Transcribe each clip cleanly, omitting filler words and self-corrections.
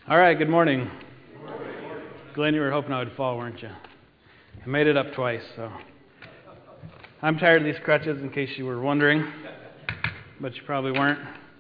All right, good morning. Glenn, you were hoping I would fall, weren't you? I made it up twice, so. I'm tired of these crutches, in case you were wondering, but you probably weren't.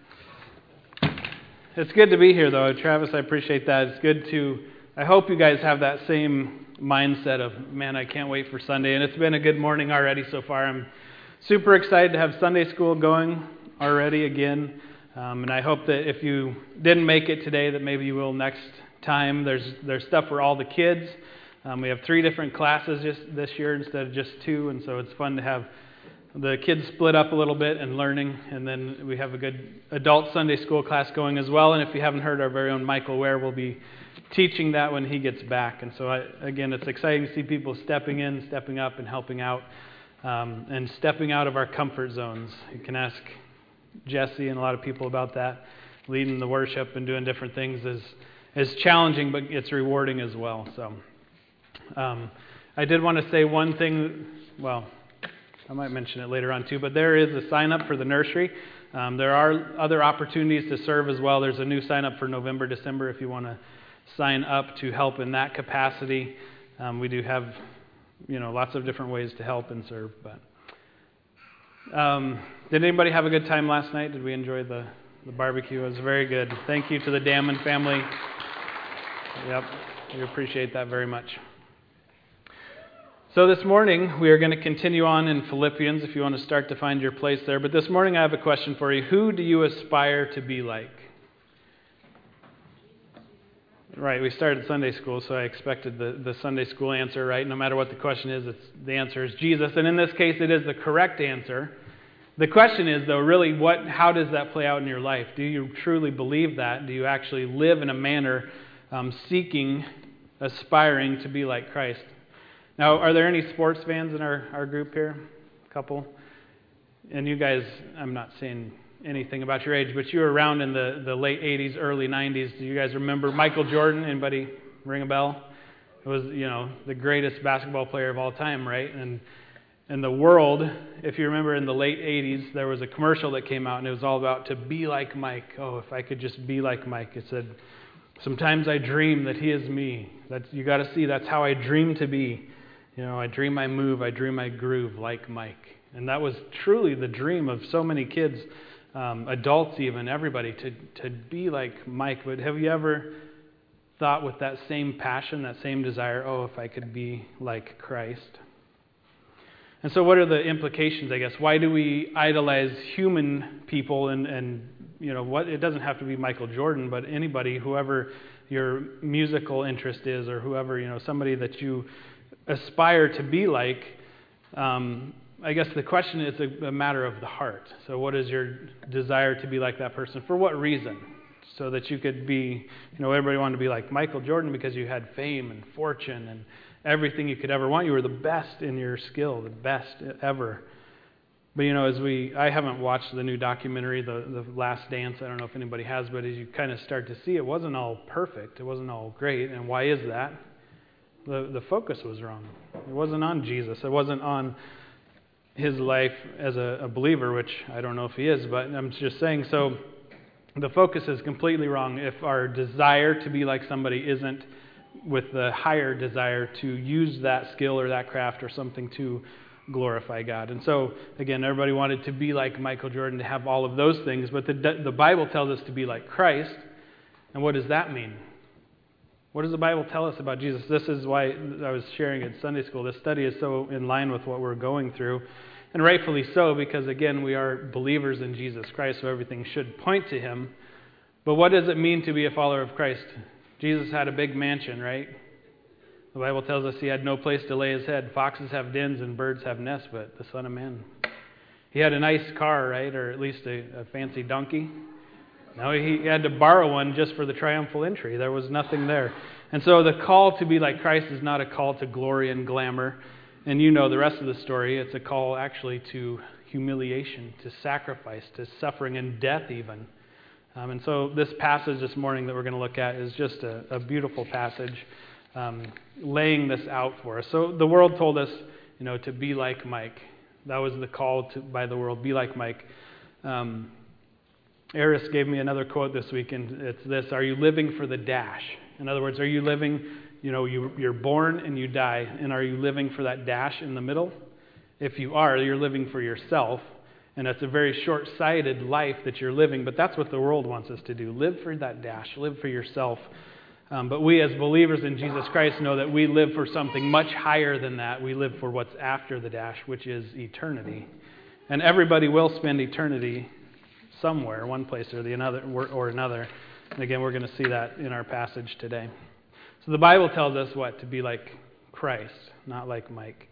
It's good to be here, though. Travis, I appreciate that. It's good I hope you guys have that same mindset of, man, I can't wait for Sunday. And it's been a good morning already so far. I'm super excited to have Sunday school going already again. And I hope that if you didn't make it today, that maybe you will next time. There's stuff for all the kids. We have 3 different classes just this year instead of just 2, and so it's fun to have the kids split up a little bit and learning. And then we have a good adult Sunday school class going as well. And if you haven't heard, our very own Michael Ware will be teaching that when he gets back. And so, again, it's exciting to see people stepping in, stepping up, and helping out, and stepping out of our comfort zones. You can ask Jesse and a lot of people about that. Leading the worship and doing different things is challenging, but it's rewarding as well. So I did want to say one thing. Well, I might mention it later on too, but there is a sign up for the nursery. There are other opportunities to serve as well. There's a new sign up for November, December if you want to sign up to help in that capacity. We do have lots of different ways to help and serve, but did anybody have a good time last night? Did we enjoy the barbecue? It was very good. Thank you to the Damon family. Yep, we appreciate that very much. So this morning, we are going to continue on in Philippians if you want to start to find your place there. But this morning, I have a question for you. Who do you aspire to be like? Right, we started Sunday school, so I expected the Sunday school answer, right? No matter what the question is, the answer is Jesus. And in this case, it is the correct answer. The question is, though, really, how does that play out in your life? Do you truly believe that? Do you actually live in a manner seeking, aspiring to be like Christ? Now, are there any sports fans in our group here? A couple? And you guys, I'm not saying anything about your age, but you were around in the late 80s, early 90s. Do you guys remember Michael Jordan? Anybody ring a bell? It was, the greatest basketball player of all time, right? And in the world, if you remember in the late 80s, there was a commercial that came out, and it was all about to be like Mike. Oh, if I could just be like Mike. It said, sometimes I dream that he is me. You got to see, that's how I dream to be. I dream I move, I dream I groove like Mike. And that was truly the dream of so many kids, adults even, everybody, to be like Mike. But have you ever thought with that same passion, that same desire, oh, if I could be like Christ? And so what are the implications, I guess? Why do we idolize human people and what? It doesn't have to be Michael Jordan, but anybody, whoever your musical interest is, or whoever, somebody that you aspire to be like. I guess the question is a matter of the heart. So what is your desire to be like that person? For what reason? So that you could be, everybody wanted to be like Michael Jordan because you had fame and fortune and everything you could ever want. You were the best in your skill, the best ever. But I haven't watched the new documentary, The Last Dance. I don't know if anybody has, but as you kind of start to see, it wasn't all perfect. It wasn't all great. And why is that? The focus was wrong. It wasn't on Jesus. It wasn't on his life as a believer, which I don't know if he is, but I'm just saying, so the focus is completely wrong if our desire to be like somebody isn't with the higher desire to use that skill or that craft or something to glorify God. And so, again, everybody wanted to be like Michael Jordan, to have all of those things, but the Bible tells us to be like Christ. And what does that mean? What does the Bible tell us about Jesus? This is why I was sharing at Sunday school. This study is so in line with what we're going through, and rightfully so, because, again, we are believers in Jesus Christ, so everything should point to him. But what does it mean to be a follower of Christ? Jesus had a big mansion, right? The Bible tells us he had no place to lay his head. Foxes have dens and birds have nests, but the Son of Man. He had a nice car, right, or at least a fancy donkey. No, he had to borrow one just for the triumphal entry. There was nothing there. And so the call to be like Christ is not a call to glory and glamour. And the rest of the story. It's a call actually to humiliation, to sacrifice, to suffering and death even. And so this passage this morning that we're going to look at is just a beautiful passage laying this out for us. So the world told us, to be like Mike. That was the call by the world, be like Mike. Eris gave me another quote this week, and it's this: are you living for the dash? In other words, are you living, you're born and you die, and are you living for that dash in the middle? If you are, you're living for yourself, and it's a very short-sighted life that you're living, but that's what the world wants us to do. Live for that dash. Live for yourself. But we as believers in Jesus Christ know that we live for something much higher than that. We live for what's after the dash, which is eternity. And everybody will spend eternity somewhere, one place or another. And again, we're going to see that in our passage today. So the Bible tells us what? To be like Christ, not like Mike.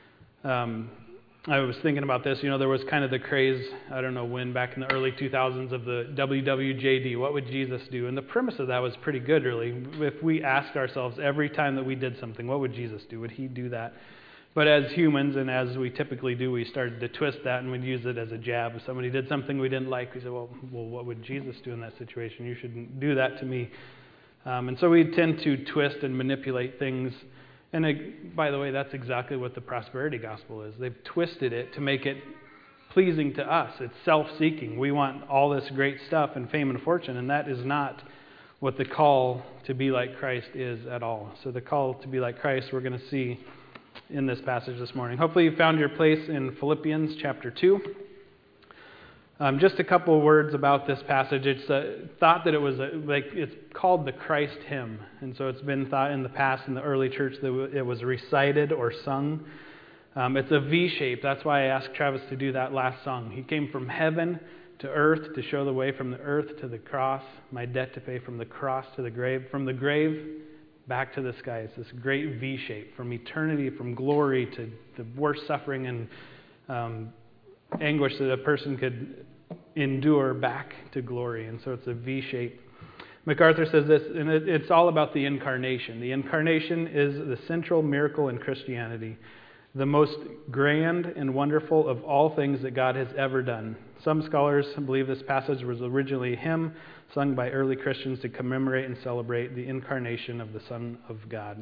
I was thinking about this. There was kind of the craze, I don't know when, back in the early 2000s of the WWJD. What would Jesus do? And the premise of that was pretty good, really. If we asked ourselves every time that we did something, what would Jesus do? Would he do that? But as humans, and as we typically do, we started to twist that and we'd use it as a jab. If somebody did something we didn't like, we said, well, what would Jesus do in that situation? You shouldn't do that to me. And so we tend to twist and manipulate things. And by the way, that's exactly what the prosperity gospel is. They've twisted it to make it pleasing to us. It's self-seeking. We want all this great stuff and fame and fortune, and that is not what the call to be like Christ is at all. So the call to be like Christ we're going to see in this passage this morning. Hopefully you found your place in Philippians chapter 2. Just a couple of words about this passage. It's thought that it was it's called the Christ hymn, and so it's been thought in the past in the early church that it was recited or sung. It's a V shape. That's why I asked Travis to do that last song. He came from heaven to earth to show the way, from the earth to the cross, my debt to pay, from the cross to the grave, from the grave back to the sky. It's this great V shape, from eternity, from glory to the worst suffering and anguish that a person could endure, back to glory. And so it's a V shape. MacArthur says this, and it's all about the incarnation. The incarnation is the central miracle in Christianity, the most grand and wonderful of all things that God has ever done. Some scholars believe this passage was originally a hymn sung by early Christians to commemorate and celebrate the incarnation of the Son of God.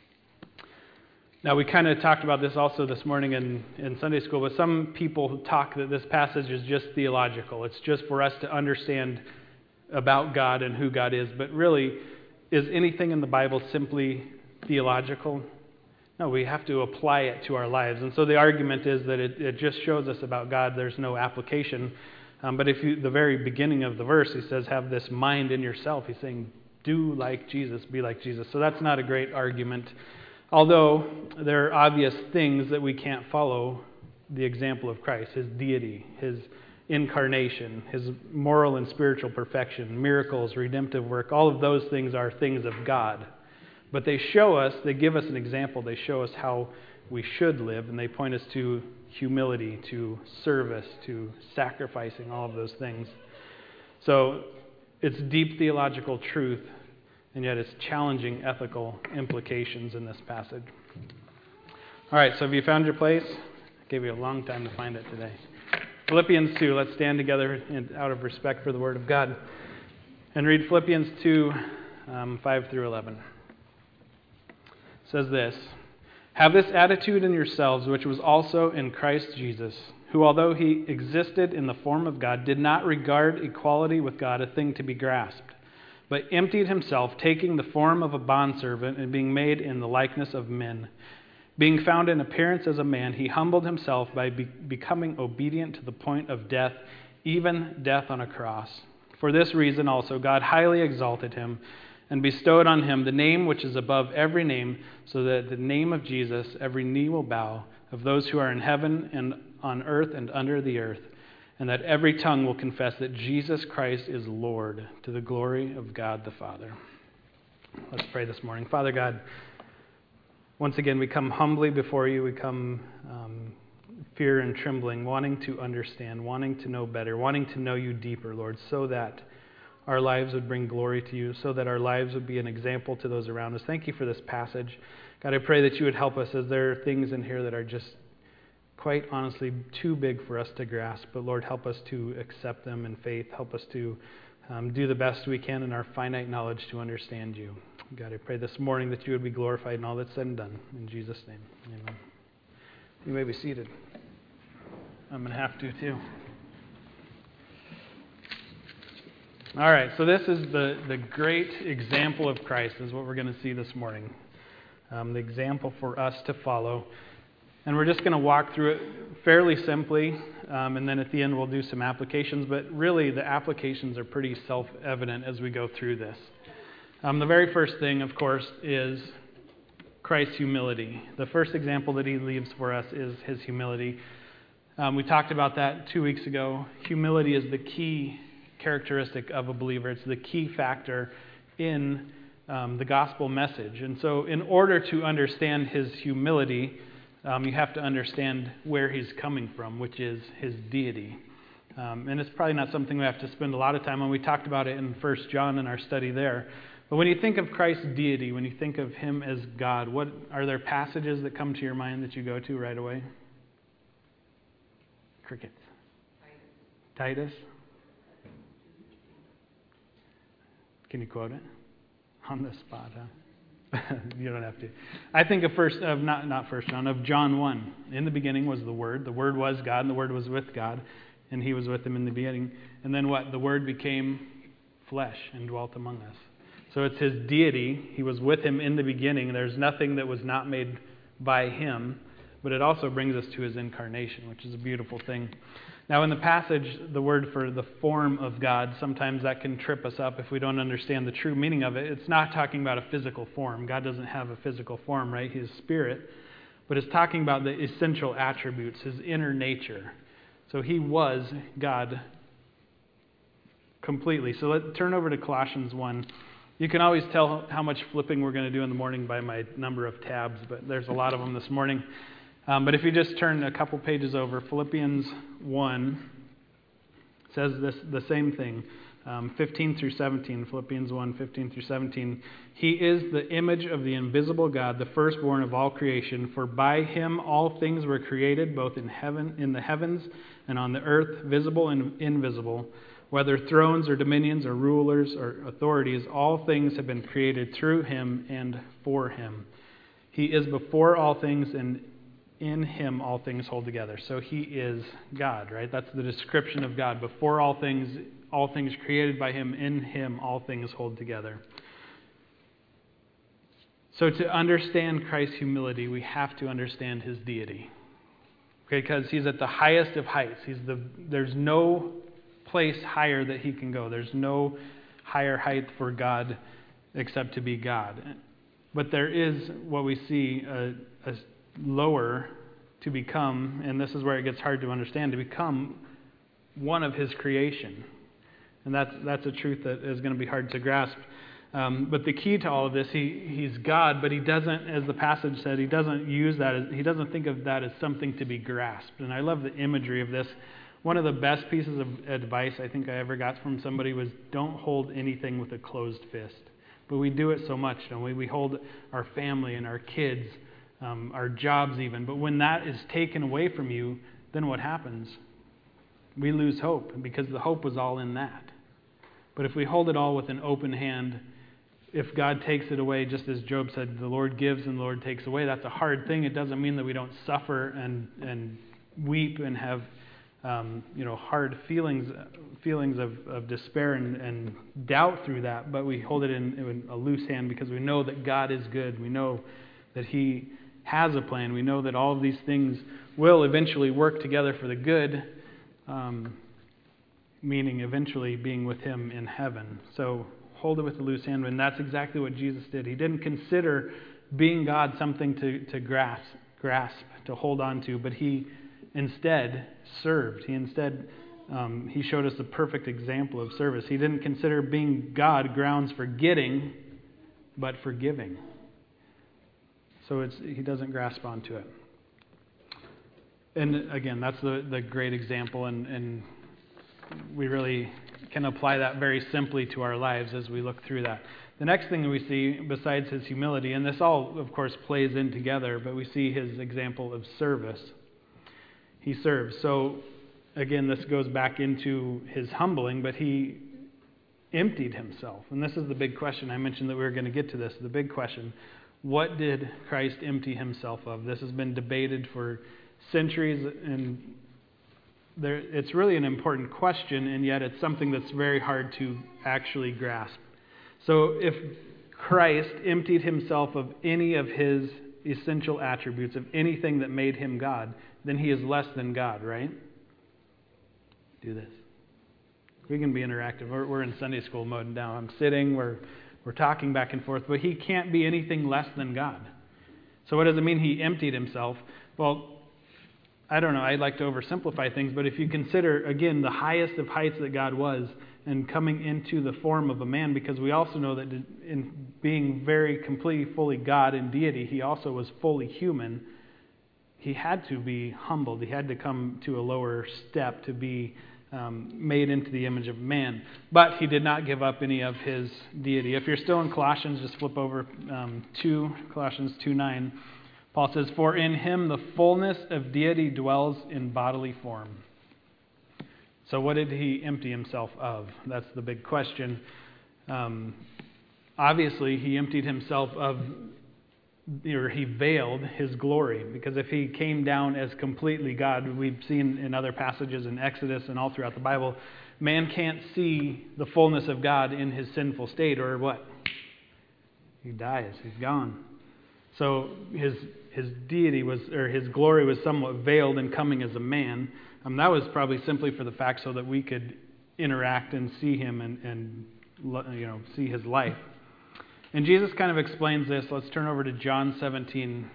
Now, we kind of talked about this also this morning in Sunday school, but some people talk that this passage is just theological. It's just for us to understand about God and who God is. But really, is anything in the Bible simply theological? No, we have to apply it to our lives. And so the argument is that it just shows us about God. There's no application. But the very beginning of the verse, he says, have this mind in yourself. He's saying, do like Jesus, be like Jesus. So that's not a great argument. Although there are obvious things that we can't follow the example of Christ, his deity, his incarnation, his moral and spiritual perfection, miracles, redemptive work, all of those things are things of God. But they give us an example, they show us how we should live, and they point us to humility, to service, to sacrificing, all of those things. So it's deep theological truth, and yet it's challenging ethical implications in this passage. All right, so have you found your place? I gave you a long time to find it today. Philippians 2, let's stand together out of respect for the Word of God and read Philippians 2, 5 through 11. It says this, have this attitude in yourselves, which was also in Christ Jesus, who, although he existed in the form of God, did not regard equality with God a thing to be grasped, but emptied himself, taking the form of a bondservant and being made in the likeness of men. Being found in appearance as a man, he humbled himself by becoming obedient to the point of death, even death on a cross. For this reason also God highly exalted him and bestowed on him the name which is above every name, so that at the name of Jesus every knee will bow, of those who are in heaven and on earth and under the earth, and that every tongue will confess that Jesus Christ is Lord, to the glory of God the Father. Let's pray this morning. Father God, once again we come humbly before you. We come fear and trembling, wanting to understand, wanting to know better, wanting to know you deeper, Lord, so that our lives would bring glory to you, so that our lives would be an example to those around us. Thank you for this passage. God, I pray that you would help us, as there are things in here that are just quite honestly too big for us to grasp. But Lord, help us to accept them in faith. Help us to do the best we can in our finite knowledge to understand you. God, I pray this morning that you would be glorified in all that's said and done. In Jesus' name, amen. You may be seated. I'm going to have to too. All right, so this is the great example of Christ is what we're going to see this morning. The example for us to follow. And we're just going to walk through it fairly simply, and then at the end we'll do some applications. But really, the applications are pretty self-evident as we go through this. The very first thing, of course, is Christ's humility. The first example that he leaves for us is his humility. We talked about that 2 weeks ago. Humility is the key characteristic of a believer. It's the key factor in the gospel message. And so in order to understand his humility, you have to understand where he's coming from, which is his deity. And it's probably not something we have to spend a lot of time on. We talked about it in 1 John in our study there. But when you think of Christ's deity, when you think of him as God, what are there passages that come to your mind that you go to right away? Crickets. Titus? Can you quote it? On the spot, huh? You don't have to. I think of of John 1. In the beginning was the Word. The Word was God, and the Word was with God, and he was with him in the beginning. And then what? The Word became flesh and dwelt among us. So it's his deity. He was with him in the beginning. There's nothing that was not made by him. But it also brings us to his incarnation, which is a beautiful thing. Now in the passage, the word for the form of God, sometimes that can trip us up if we don't understand the true meaning of it. It's not talking about a physical form. God doesn't have a physical form, right? He is spirit. But it's talking about the essential attributes, his inner nature. So he was God completely. So let's turn over to Colossians 1. You can always tell how much flipping we're going to do in the morning by my number of tabs, but there's a lot of them this morning. But if you just turn a couple pages over, Philippians 1 says the same thing, 15 through 17, Philippians 1, 15 through 17. He is the image of the invisible God, the firstborn of all creation, for by him all things were created, both in the heavens and on the earth, visible and invisible. Whether thrones or dominions or rulers or authorities, all things have been created through him and for him. He is before all things, and in him all things hold together. So he is God, right? That's the description of God. Before all things created by him, in him all things hold together. So to understand Christ's humility, we have to understand his deity. Okay, because he's at the highest of heights. There's no place higher that he can go. There's no higher height for God except to be God. But there is what we see a lower to become, and this is where it gets hard to understand, to become one of his creation. And that's a truth that is going to be hard to grasp. But the key to all of this, he's God, but he doesn't, as the passage said, he doesn't use that, he doesn't think of that as something to be grasped. And I love the imagery of this. One of the best pieces of advice I think I ever got from somebody was, don't hold anything with a closed fist. But we do it so much, don't we? We hold our family and our kids, our jobs even. But when that is taken away from you, then what happens? We lose hope, because the hope was all in that. But if we hold it all with an open hand, if God takes it away, just as Job said, the Lord gives and the Lord takes away, that's a hard thing. It doesn't mean that we don't suffer and weep and have hard feelings of despair and doubt through that, but we hold it in a loose hand because we know that God is good. We know that he has a plan. We know that all of these things will eventually work together for the good, meaning eventually being with him in heaven. So hold it with a loose hand, and that's exactly what Jesus did. He didn't consider being God something to grasp, to hold on to, but he instead served. He showed us the perfect example of service. He didn't consider being God grounds for getting, but for giving. So he doesn't grasp onto it. And again, that's the great example, and we really can apply that very simply to our lives as we look through that. The next thing that we see, besides his humility, and this all, of course, plays in together, but we see his example of service. He serves. So, again, this goes back into his humbling, but he emptied himself. And this is the big question. I mentioned that we were going to get to this. The big question, what did Christ empty himself of? This has been debated for centuries, and it's really an important question, and yet it's something that's very hard to actually grasp. So if Christ emptied himself of any of his essential attributes, of anything that made him God, then he is less than God, right? Do this. We can be interactive. We're in Sunday school mode now. I'm sitting, we're talking back and forth, but he can't be anything less than God. So what does it mean he emptied himself? Well, I don't know, I like to oversimplify things, but if you consider, again, the highest of heights that God was, and coming into the form of a man, because we also know that in being very completely, fully God in deity, he also was fully human. He had to be humbled. He had to come to a lower step to be made into the image of man. But he did not give up any of his deity. If you're still in Colossians, just flip over to Colossians 2:9. Paul says, "For in him the fullness of deity dwells in bodily form." So what did he empty himself of? That's the big question. Obviously, he emptied himself of, or he veiled his glory, because if he came down as completely God, we've seen in other passages in Exodus and all throughout the Bible, man can't see the fullness of God in his sinful state, or what? He dies. He's gone. So his deity was, or his glory was somewhat veiled in coming as a man. That was probably simply for the fact so that we could interact and see him and see his life. And Jesus kind of explains this. Let's turn over to John 17,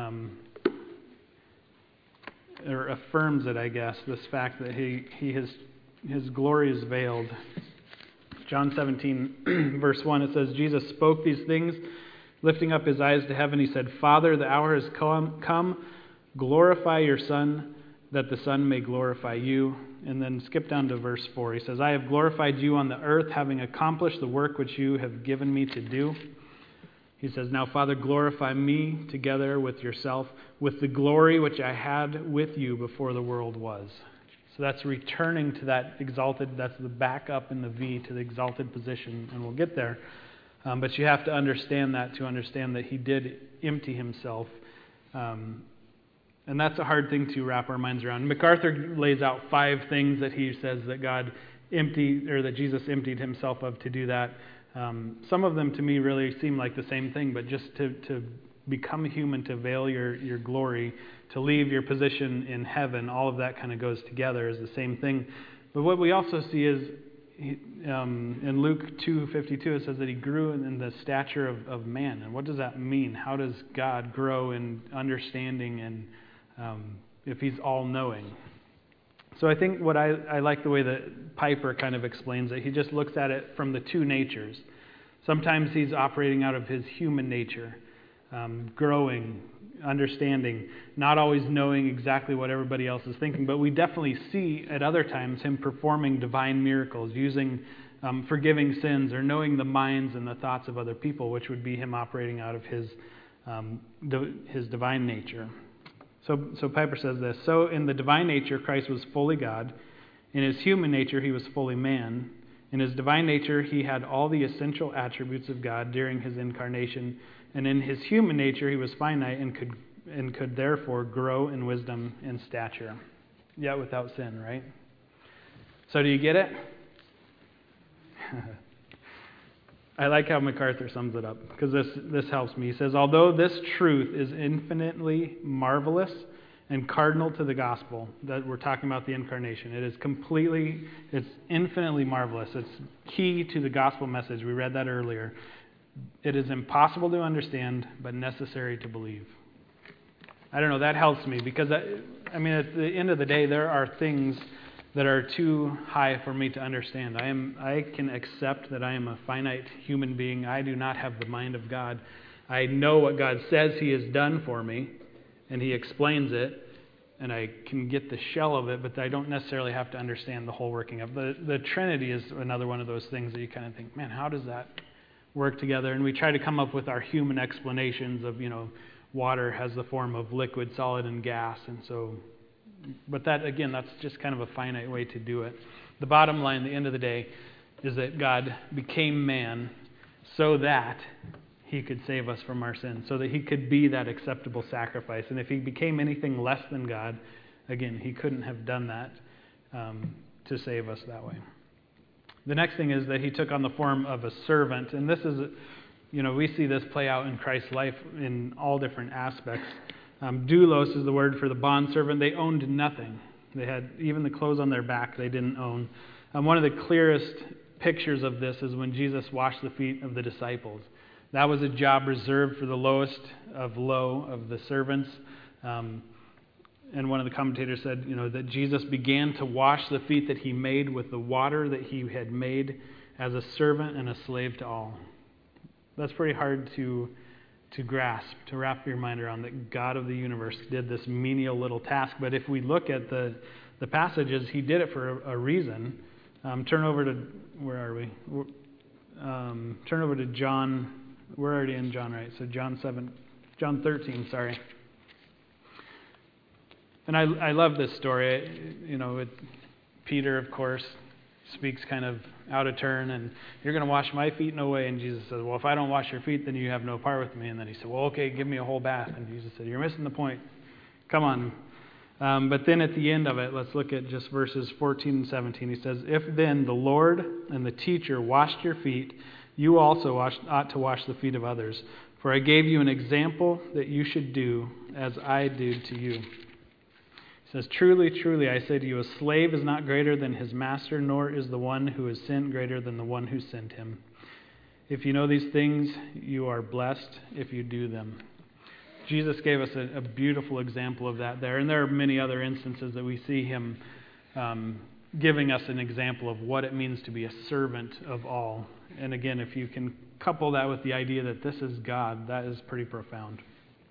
or affirms it, I guess, this fact that his glory is veiled. John 17, verse 1, it says, "Jesus spoke these things, lifting up his eyes to heaven. He said, 'Father, the hour has come. Glorify your Son, that the Son may glorify you.'" And then skip down to verse 4. He says, "I have glorified you on the earth, having accomplished the work which you have given me to do." He says, "Now, Father, glorify me together with yourself, with the glory which I had with you before the world was." So that's returning to that exalted, that's the back up in the V to the exalted position, and we'll get there. But you have to understand that to understand that he did empty himself. And that's a hard thing to wrap our minds around. MacArthur lays out 5 things that he says that God emptied, or that Jesus emptied himself of to do that. Some of them to me really seem like the same thing, but just to become human, to veil your glory, to leave your position in heaven, all of that kind of goes together as the same thing. But what we also see is, in Luke 2:52, it says that he grew in the stature of man. And what does that mean? How does God grow in understanding and if he's all-knowing? So I think what I like the way that Piper kind of explains it. He just looks at it from the 2 natures. Sometimes he's operating out of his human nature, growing, understanding, not always knowing exactly what everybody else is thinking. But we definitely see at other times him performing divine miracles, using forgiving sins, or knowing the minds and the thoughts of other people, which would be him operating out of his divine nature. So Piper says this: "So in the divine nature, Christ was fully God. In his human nature, he was fully man. In his divine nature, he had all the essential attributes of God during his incarnation. And in his human nature, he was finite and could therefore grow in wisdom and stature, yet without sin," right? So do you get it? I like how MacArthur sums it up, because this helps me. He says, "Although this truth is infinitely marvelous and cardinal to the gospel," that we're talking about the incarnation, it's infinitely marvelous. It's key to the gospel message. We read that earlier. "It is impossible to understand, but necessary to believe." I don't know, that helps me, because at the end of the day, there are things that are too high for me to understand. I can accept that I am a finite human being. I do not have the mind of God. I know what God says he has done for me, and he explains it, and I can get the shell of it, but I don't necessarily have to understand the whole working of it. The Trinity is another one of those things that you kind of think, man, how does that work together? And we try to come up with our human explanations of, water has the form of liquid, solid, and gas, and so... But that, again, that's just kind of a finite way to do it. The bottom line, the end of the day, is that God became man so that he could save us from our sins, so that he could be that acceptable sacrifice. And if he became anything less than God, again, he couldn't have done that. to save us that way. The next thing is that he took on the form of a servant, and this is, we see this play out in Christ's life in all different aspects. Doulos is the word for the bondservant. They owned nothing. They had even the clothes on their back they didn't own. One of the clearest pictures of this is when Jesus washed the feet of the disciples. That was a job reserved for the lowest of low of the servants. And one of the commentators said, that Jesus began to wash the feet that he made with the water that he had made as a servant and a slave to all. That's pretty hard to grasp, to wrap your mind around, that God of the universe did this menial little task. But if we look at the passages, he did it for a reason. Turn over to, where are we? Turn over to John. We're already in John, right? So John 13, sorry. And I love this story. Peter, of course, speaks kind of out of turn, and you're going to wash my feet? No way. And Jesus says, well, if I don't wash your feet, then you have no part with me. And then he said, well, okay, give me a whole bath. And Jesus said, you're missing the point. Come on. But then at the end of it, let's look at just verses 14 and 17. He says, if then the Lord and the teacher washed your feet, you also ought to wash the feet of others. For I gave you an example that you should do as I did to you. He says, truly, truly, I say to you, a slave is not greater than his master, nor is the one who is sent greater than the one who sent him. If you know these things, you are blessed if you do them. Jesus gave us a beautiful example of that there, and there are many other instances that we see him giving us an example of what it means to be a servant of all. And again, if you can couple that with the idea that this is God, that is pretty profound.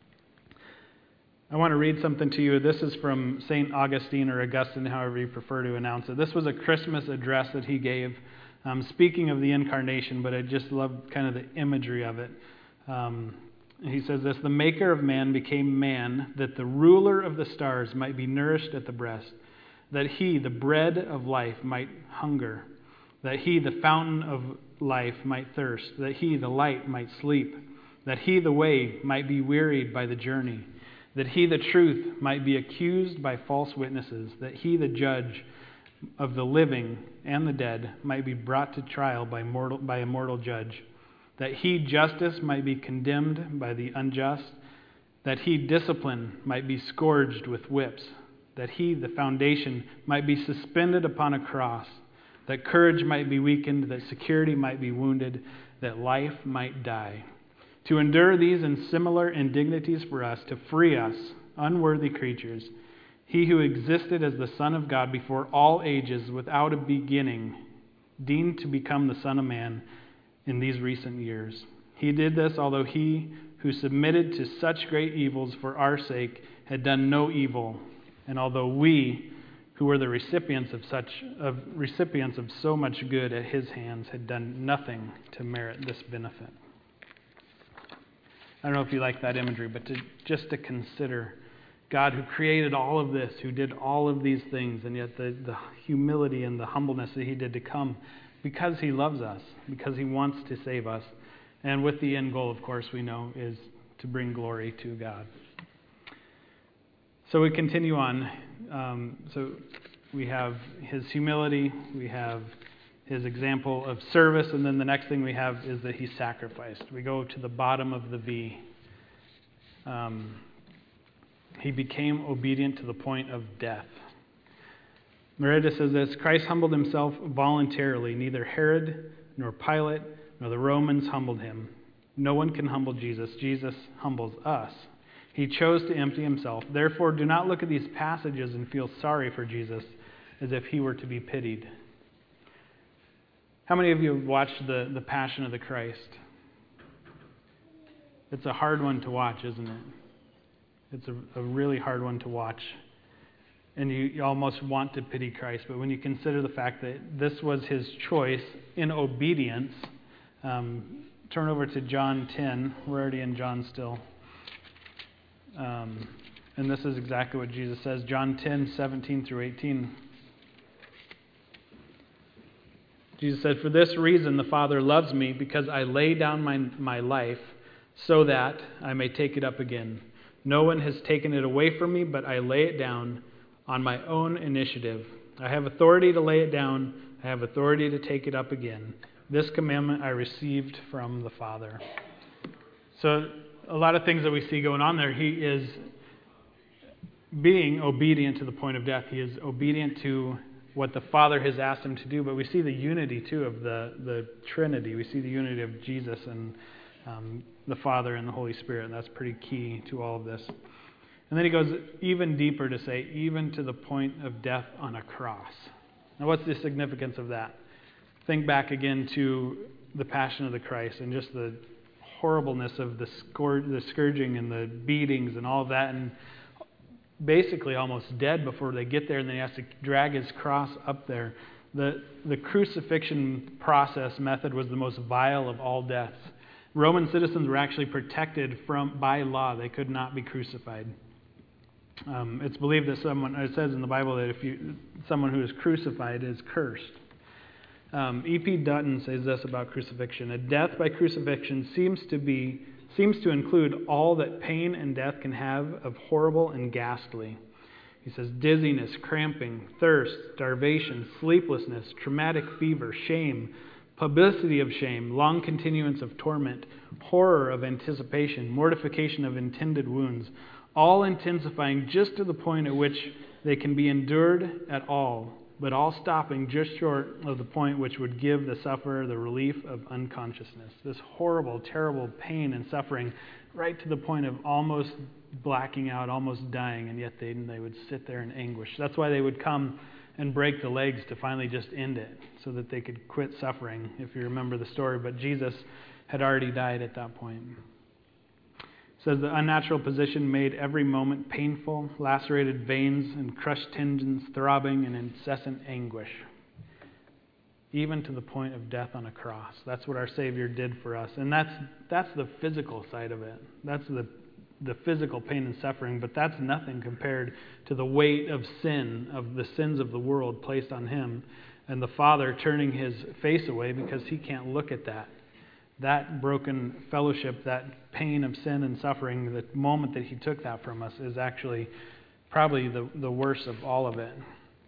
I want to read something to you. This is from St. Augustine, or Augustine, however you prefer to announce it. This was a Christmas address that he gave, speaking of the incarnation, but I just love kind of the imagery of it. He says this, the maker of man became man, that the ruler of the stars might be nourished at the breast, that he, the bread of life, might hunger, that he, the fountain of life, might thirst, that he, the light, might sleep, that he, the way, might be wearied by the journey, that he, the truth, might be accused by false witnesses, that he, the judge of the living and the dead, might be brought to trial by a mortal judge, that he, justice, might be condemned by the unjust, that he, discipline, might be scourged with whips, that he, the foundation, might be suspended upon a cross, that courage might be weakened, that security might be wounded, that life might die. To endure these and similar indignities for us, to free us, unworthy creatures, he who existed as the Son of God before all ages without a beginning, deemed to become the Son of Man in these recent years. He did this although he who submitted to such great evils for our sake had done no evil, and although we, who were the recipients of so much good at his hands, had done nothing to merit this benefit. I don't know if you like that imagery, but just to consider God who created all of this, who did all of these things, and yet the humility and the humbleness that he did to come because he loves us, because he wants to save us. And with the end goal, of course, we know is to bring glory to God. So we continue on. So we have his humility, we have his example of service, and then the next thing we have is that he sacrificed. We go to the bottom of the V. He became obedient to the point of death. Merida says this, Christ humbled himself voluntarily. Neither Herod nor Pilate nor the Romans humbled him. No one can humble Jesus. Jesus humbles us. He chose to empty himself. Therefore, do not look at these passages and feel sorry for Jesus as if he were to be pitied. How many of you have watched the Passion of the Christ? It's a hard one to watch, isn't it? It's a really hard one to watch. And you almost want to pity Christ. But when you consider the fact that this was his choice in obedience, turn over to John 10. We're already in John still. And this is exactly what Jesus says. John 10, 17 through 18. Jesus said, for this reason the Father loves me, because I lay down my life so that I may take it up again. No one has taken it away from me, but I lay it down on my own initiative. I have authority to lay it down. I have authority to take it up again. This commandment I received from the Father. So a lot of things that we see going on there. He is being obedient to the point of death. He is obedient to what the Father has asked him to do. But we see the unity, too, of the Trinity. We see the unity of Jesus and the Father and the Holy Spirit. And that's pretty key to all of this. And then he goes even deeper to say, even to the point of death on a cross. Now, what's the significance of that? Think back again to the Passion of the Christ and just the horribleness of the scourging and the beatings and all of that, and basically almost dead before they get there, and then he has to drag his cross up there. The crucifixion process method was the most vile of all deaths. Roman citizens were actually protected by law. They could not be crucified. It's believed that it says in the Bible that someone who is crucified is cursed. E.P. Dutton says this about crucifixion: a death by crucifixion seems to include all that pain and death can have of horrible and ghastly. He says dizziness, cramping, thirst, starvation, sleeplessness, traumatic fever, shame, publicity of shame, long continuance of torment, horror of anticipation, mortification of intended wounds, all intensifying just to the point at which they can be endured at all, but all stopping just short of the point which would give the sufferer the relief of unconsciousness. This horrible, terrible pain and suffering, right to the point of almost blacking out, almost dying, and yet they would sit there in anguish. That's why they would come and break the legs to finally just end it, so that they could quit suffering, if you remember the story. But Jesus had already died at that point. It says the unnatural position made every moment painful, lacerated veins and crushed tendons throbbing in incessant anguish, even to the point of death on a cross. That's what our Savior did for us. And that's the physical side of it. That's the physical pain and suffering, but that's nothing compared to the weight of sin, of the sins of the world placed on him, and the Father turning his face away because he can't look at that. That broken fellowship, that pain of sin and suffering, the moment that he took that from us is actually probably the worst of all of it.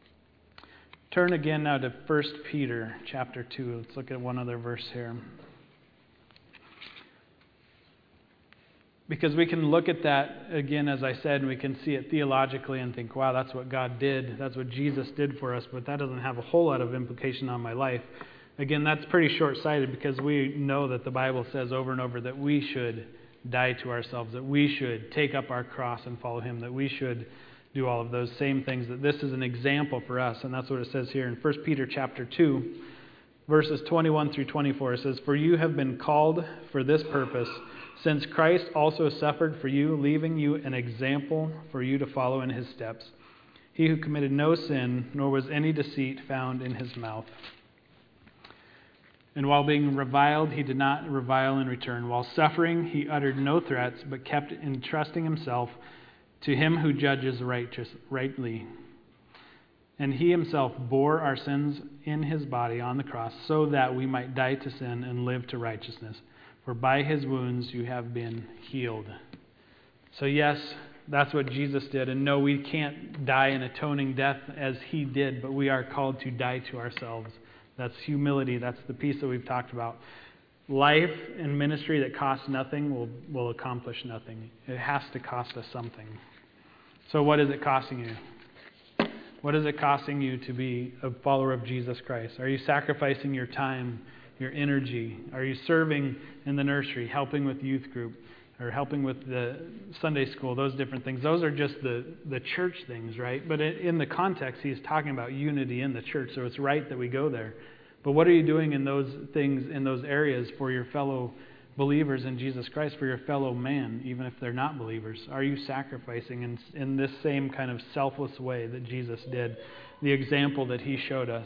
Turn again now to 1 Peter chapter 2. Let's look at one other verse here. Because we can look at that, again, as I said, and we can see it theologically and think, wow, that's what God did. That's what Jesus did for us, but that doesn't have a whole lot of implication on my life. Again, that's pretty short-sighted because we know that the Bible says over and over that we should die to ourselves, that we should take up our cross and follow him, that we should do all of those same things, that this is an example for us. And that's what it says here in 1 Peter chapter 2, verses 21 through 24. It says, "For you have been called for this purpose, since Christ also suffered for you, leaving you an example for you to follow in his steps. He who committed no sin, nor was any deceit found in his mouth. And while being reviled, he did not revile in return. While suffering, he uttered no threats, but kept entrusting himself to him who judges rightly. And he himself bore our sins in his body on the cross, so that we might die to sin and live to righteousness. For by his wounds you have been healed." So yes, that's what Jesus did. And no, we can't die an atoning death as he did, but we are called to die to ourselves. That's humility. That's the piece that we've talked about. Life and ministry that costs nothing will accomplish nothing. It has to cost us something. So what is it costing you? What is it costing you to be a follower of Jesus Christ? Are you sacrificing your time, your energy? Are you serving in the nursery, helping with youth group, or helping with the Sunday school, those different things? Those are just the church things, right? But in the context, he's talking about unity in the church, so it's right that we go there. But what are you doing in those things, in those areas for your fellow believers in Jesus Christ, for your fellow man, even if they're not believers? Are you sacrificing in this same kind of selfless way that Jesus did, the example that he showed us?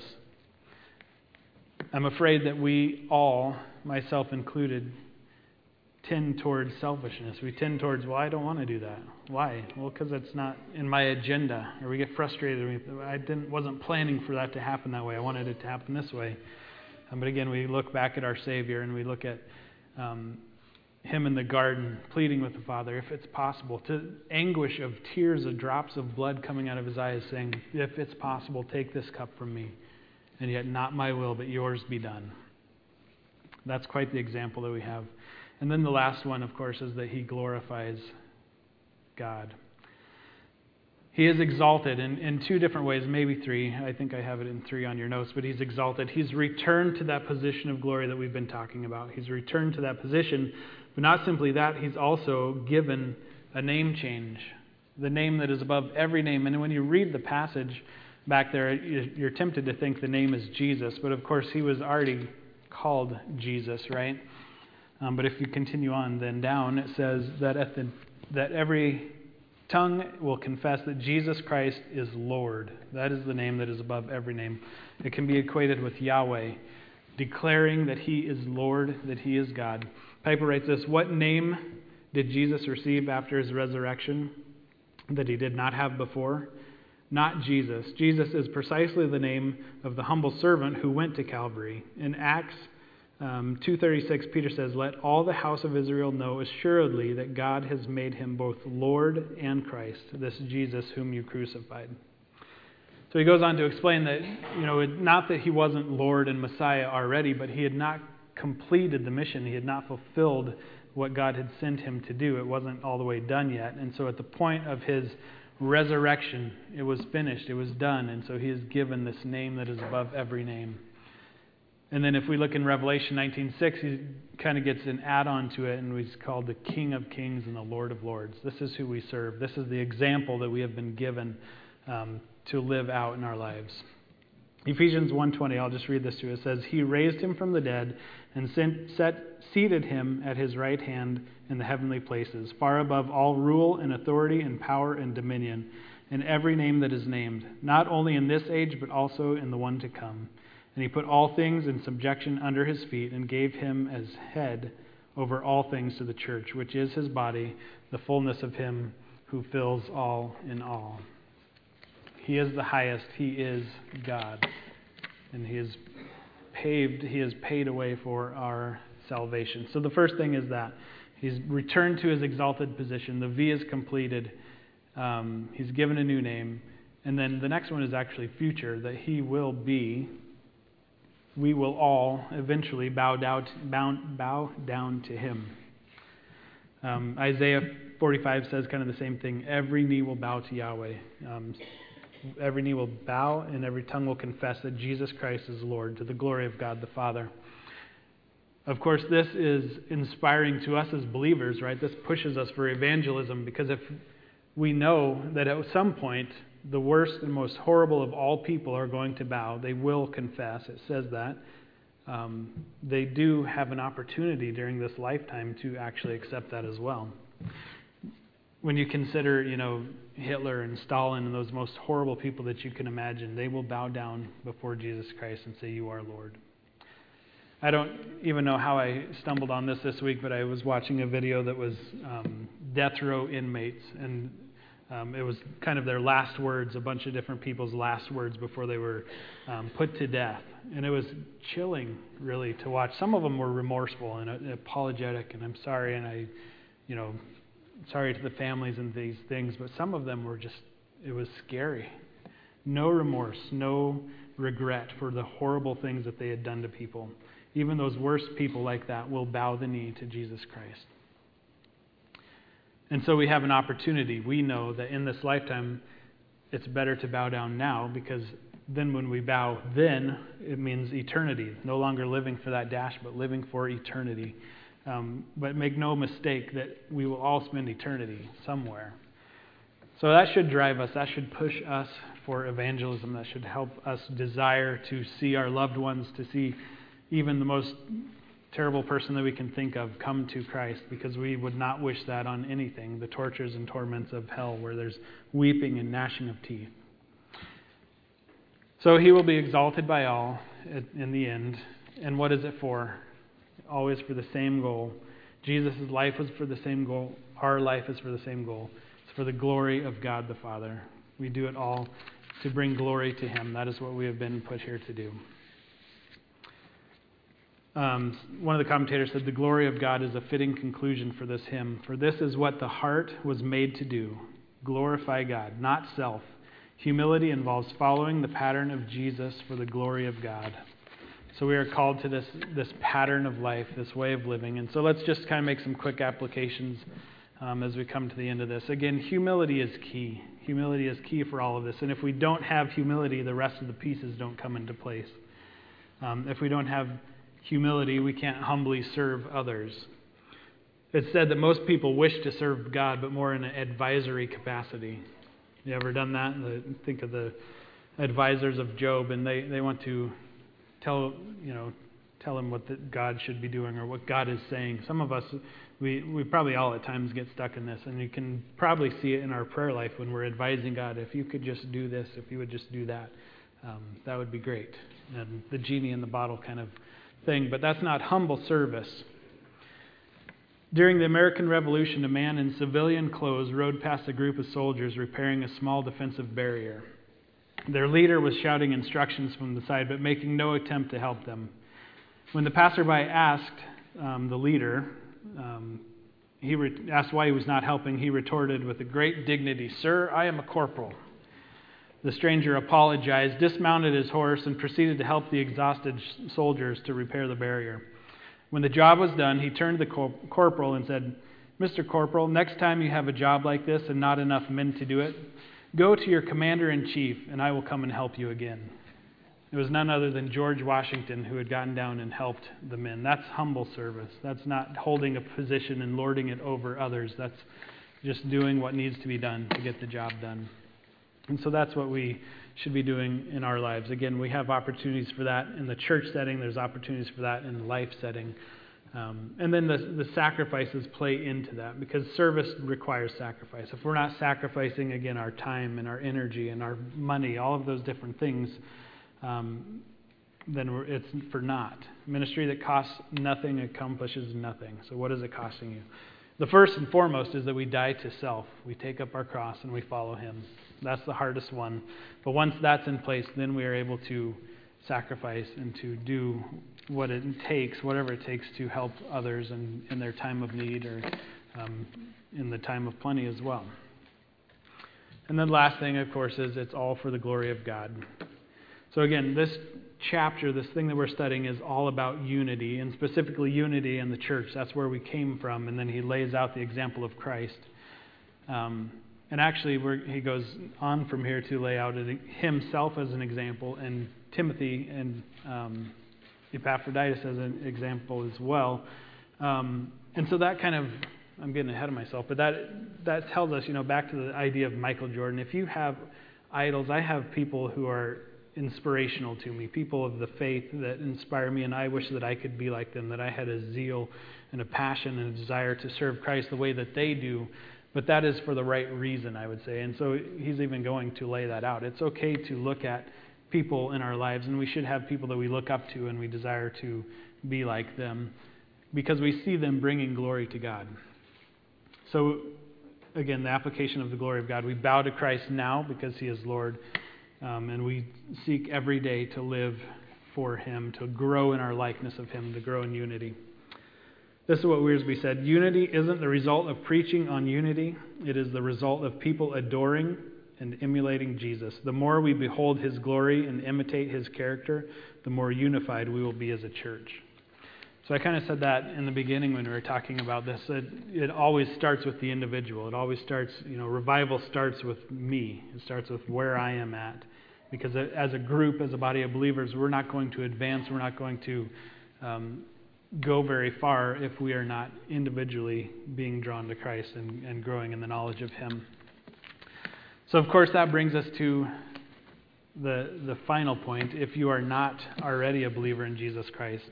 I'm afraid that we all, myself included, tend towards selfishness. We tend towards, well, I don't want to do that. Why? Well, because it's not in my agenda. Or we get frustrated. I wasn't planning for that to happen that way. I wanted it to happen this way. But again, we look back at our Savior and we look at him in the garden, pleading with the Father, if it's possible, to anguish of tears of drops of blood coming out of his eyes, saying, if it's possible, take this cup from me, and yet not my will, but yours be done. That's quite the example that we have. And then the last one, of course, is that he glorifies God. He is exalted in two different ways, maybe three. I think I have it in three on your notes, but he's exalted. He's returned to that position of glory that we've been talking about. He's returned to that position, but not simply that, he's also given a name change, the name that is above every name. And when you read the passage back there, you're tempted to think the name is Jesus, but of course he was already called Jesus, right? But if you continue on then down, it says that every tongue will confess that Jesus Christ is Lord. That is the name that is above every name. It can be equated with Yahweh, declaring that he is Lord, that he is God. Piper writes this, what name did Jesus receive after his resurrection that he did not have before? Not Jesus. Jesus is precisely the name of the humble servant who went to Calvary. In Acts 2:36, Peter says, let all the house of Israel know assuredly that God has made him both Lord and Christ, this Jesus whom you crucified. So he goes on to explain that, not that he wasn't Lord and Messiah already, but he had not completed the mission. He had not fulfilled what God had sent him to do. It wasn't all the way done yet. And so at the point of his resurrection, it was finished. It was done. And so he is given this name that is above every name. And then if we look in Revelation 19:6, he kind of gets an add-on to it, and he's called the King of Kings and the Lord of Lords. This is who we serve. This is the example that we have been given to live out in our lives. Ephesians 1:20, I'll just read this to you. It says, he raised him from the dead and seated him at his right hand in the heavenly places, far above all rule and authority and power and dominion, and every name that is named, not only in this age, but also in the one to come. And he put all things in subjection under his feet and gave him as head over all things to the church, which is his body, the fullness of him who fills all in all. He is the highest. He is God. And he has paid away for our salvation. So the first thing is that he's returned to his exalted position. The V is completed. He's given a new name. And then the next one is actually future, that he will be. We will all eventually bow down to him. Isaiah 45 says kind of the same thing. Every knee will bow to Yahweh. Every knee will bow and every tongue will confess that Jesus Christ is Lord, to the glory of God the Father. Of course, this is inspiring to us as believers, right? This pushes us for evangelism, because if we know that at some point the worst and most horrible of all people are going to bow, they will confess. It says that. They do have an opportunity during this lifetime to actually accept that as well. When you consider, Hitler and Stalin and those most horrible people that you can imagine, they will bow down before Jesus Christ and say, you are Lord. I don't even know how I stumbled on this week, but I was watching a video that was death row inmates, and it was kind of their last words, a bunch of different people's last words before they were put to death. And it was chilling, really, to watch. Some of them were remorseful and apologetic, and I'm sorry, and sorry to the families and these things, but some of them were just, it was scary. No remorse, no regret for the horrible things that they had done to people. Even those worst people like that will bow the knee to Jesus Christ. And so we have an opportunity. We know that in this lifetime, it's better to bow down now, because then when we bow, then it means eternity. No longer living for that dash, but living for eternity. But make no mistake that we will all spend eternity somewhere. So that should drive us. That should push us for evangelism. That should help us desire to see our loved ones, to see even the most terrible person that we can think of come to Christ, because we would not wish that on anything, the tortures and torments of hell where there's weeping and gnashing of teeth. So he will be exalted by all in the end. And what is it for? Always for the same goal. Jesus' life was for the same goal. Our life is for the same goal. It's for the glory of God the Father. We do it all to bring glory to him. That is what we have been put here to do. One of the commentators said, "The glory of God is a fitting conclusion for this hymn, for this is what the heart was made to do, glorify God, not self. Humility involves following the pattern of Jesus for the glory of God." So we are called to this pattern of life, this way of living. And so let's just kind of make some quick applications as we come to the end of this. Again, humility is key. Humility is key for all of this. And if we don't have humility, the rest of the pieces don't come into place. If we don't have humility, we can't humbly serve others. It's said that most people wish to serve God, but more in an advisory capacity. You ever done that? Think of the advisors of Job, and they want to tell him what God should be doing or what God is saying. Some of us, we probably all at times get stuck in this, and you can probably see it in our prayer life when we're advising God, if you could just do this, if you would just do that, that would be great. And the genie in the bottle kind of thing, but that's not humble service. During the American Revolution, a man in civilian clothes rode past a group of soldiers repairing a small defensive barrier. Their leader was shouting instructions from the side, but making no attempt to help them. When the passerby asked the leader, he asked why he was not helping, he retorted with a great dignity, "Sir, I am a corporal." The stranger apologized, dismounted his horse, and proceeded to help the exhausted soldiers to repair the barrier. When the job was done, he turned to the corporal and said, "Mr. Corporal, next time you have a job like this and not enough men to do it, go to your commander-in-chief, and I will come and help you again." It was none other than George Washington who had gotten down and helped the men. That's humble service. That's not holding a position and lording it over others. That's just doing what needs to be done to get the job done. And so that's what we should be doing in our lives. Again, we have opportunities for that in the church setting. There's opportunities for that in the life setting. And then the sacrifices play into that, because service requires sacrifice. If we're not sacrificing, again, our time and our energy and our money, all of those different things, then it's for naught. Ministry that costs nothing accomplishes nothing. So what is it costing you? The first and foremost is that we die to self. We take up our cross and we follow Him. That's the hardest one. But once that's in place, then we are able to sacrifice and to do what it takes, whatever it takes, to help others in their time of need or in the time of plenty as well. And then last thing, of course, is it's all for the glory of God. So again, this chapter, this thing that we're studying, is all about unity, and specifically unity in the church. That's where we came from. And then he lays out the example of Christ. And actually, he goes on from here to lay out himself as an example, and Timothy and Epaphroditus as an example as well. And so that kind of, I'm getting ahead of myself, but that tells us, back to the idea of Michael Jordan. If you have idols, I have people who are inspirational to me, people of the faith that inspire me, and I wish that I could be like them, that I had a zeal and a passion and a desire to serve Christ the way that they do. But that is for the right reason, I would say. And so he's even going to lay that out. It's okay to look at people in our lives, and we should have people that we look up to and we desire to be like them, because we see them bringing glory to God. So, again, the application of the glory of God. We bow to Christ now because He is Lord, and we seek every day to live for Him, to grow in our likeness of Him, to grow in unity. This is what Wiersbe said: unity isn't the result of preaching on unity. It is the result of people adoring and emulating Jesus. The more we behold His glory and imitate His character, the more unified we will be as a church. So I kind of said that in the beginning when we were talking about this. It always starts with the individual. It always starts, revival starts with me. It starts with where I am at. Because as a group, as a body of believers, we're not going to advance. We're not going to go very far if we are not individually being drawn to Christ and growing in the knowledge of Him. So, of course, that brings us to the final point. If you are not already a believer in Jesus Christ,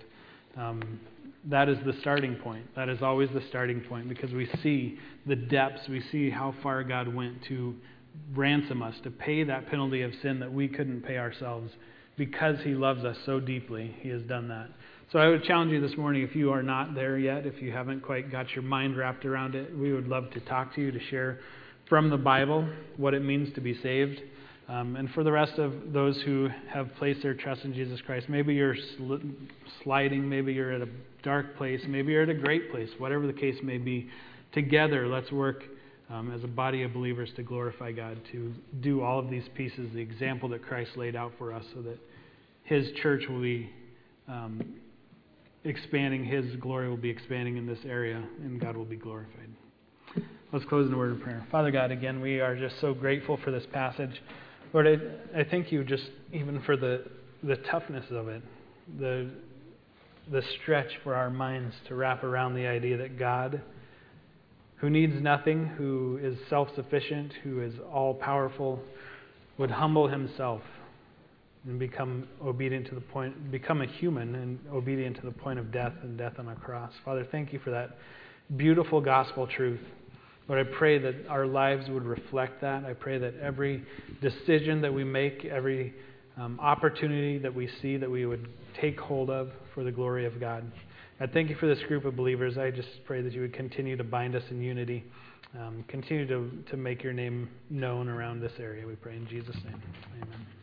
that is the starting point. That is always the starting point, because we see the depths. We see how far God went to ransom us, to pay that penalty of sin that we couldn't pay ourselves. Because He loves us so deeply, He has done that. So I would challenge you this morning, if you are not there yet, if you haven't quite got your mind wrapped around it, we would love to talk to you, to share from the Bible what it means to be saved. And for the rest of those who have placed their trust in Jesus Christ, maybe you're sliding, maybe you're at a dark place, maybe you're at a great place, whatever the case may be. Together, let's work as a body of believers to glorify God, to do all of these pieces, the example that Christ laid out for us, so that His church will be expanding, His glory will be expanding in this area, and God will be glorified. Let's close in a word of prayer. Father God, again, we are just so grateful for this passage. Lord, I thank you just even for the toughness of it, the stretch for our minds to wrap around the idea that God, who needs nothing, who is self-sufficient, who is all-powerful, would humble Himself and become obedient to the point, become a human and obedient to the point of death and death on a cross. Father, thank you for that beautiful gospel truth. Lord, I pray that our lives would reflect that. I pray that every decision that we make, every opportunity that we see, that we would take hold of for the glory of God. I thank you for this group of believers. I just pray that you would continue to bind us in unity, continue to make your name known around this area. We pray in Jesus' name. Amen.